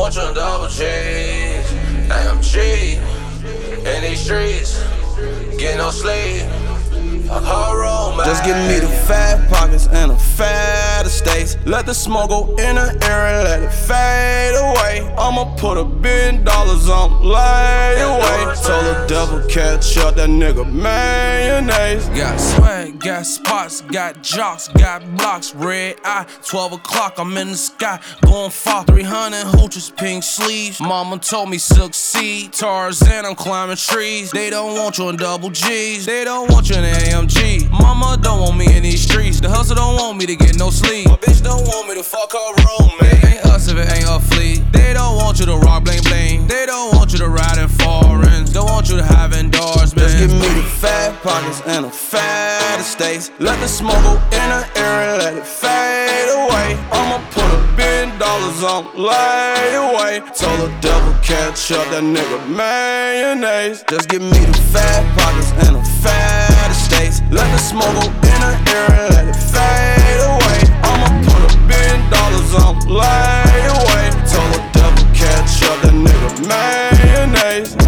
want your double cheese. AMG in these streets, get no sleep. Just give me the fat pockets and the fat estates. Let the smoke go in the air and let it fade away. I'ma put $1 billion on layaway. Told the devil catch up that nigga mayonnaise. Got swag, got spots, got jocks, got blocks, red eye. 12 o'clock, I'm in the sky, going far. 300 hooches, pink sleeves. Mama told me succeed. Tarzan, I'm climbing trees. They don't want you in double G's. They don't want you in AMG. Mama don't want me in these streets. The hustle don't want me to get no sleep. My bitch don't want me to fuck her roommate. It ain't us if it ain't her fleet. They don't want you to rock bling bling. They don't want you to ride in foreigns. Don't want you to have endorsements. Just give me the fat pockets and the fat estates. Let the smoke go in the air and let it fade away. I'ma put $1 billion on layaway. Told the devil catch up that nigga mayonnaise. Just give me the fat pockets and the fat estates. Let the smoke go in the air and let it fade away. I'ma put $1 billion on layaway. Told the devil catch up that nigga mayonnaise.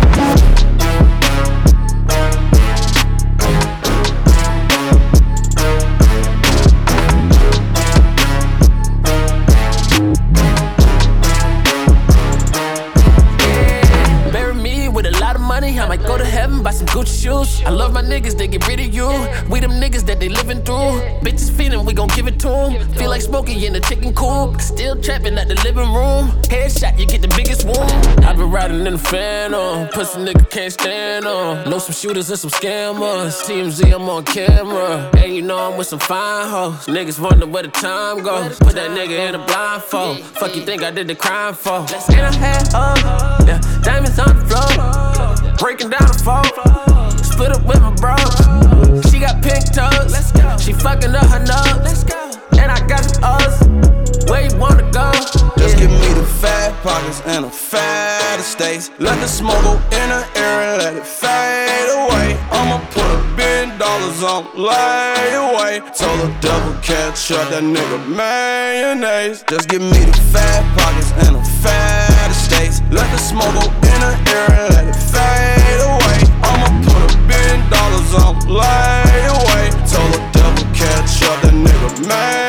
I might go to heaven, buy some Gucci shoes. I love my niggas, they get rid of you. We them niggas that they living through. Bitches feeding, we gon' give it to them. Feel like smoking in the chicken coop. Still trapping at the living room. Headshot, you get the biggest wound. I been riding in the Phantom. Pussy nigga can't stand on. Know some shooters and some scammers. TMZ, I'm on camera. And you know I'm with some fine hoes. Niggas wonder where the time goes. Put that nigga in a blindfold. Fuck you think I did the crime for? And I had yeah, diamonds on the floor. Breaking down the phone, split up with my bro. She got pink toes, she fucking up her nose. And I got some O's, where you wanna go? Just give me the fat pockets and the fat estates. Let the smoke go in the air and let it fade away. I'ma put $1 billion on layaway. Told the devil catch up that nigga mayonnaise. Just give me the fat pockets and the fat estates. Let the smoke go in the air and let it fade away. I'ma put $1 billion on layaway. Told the devil catch up that nigga mayonnaise.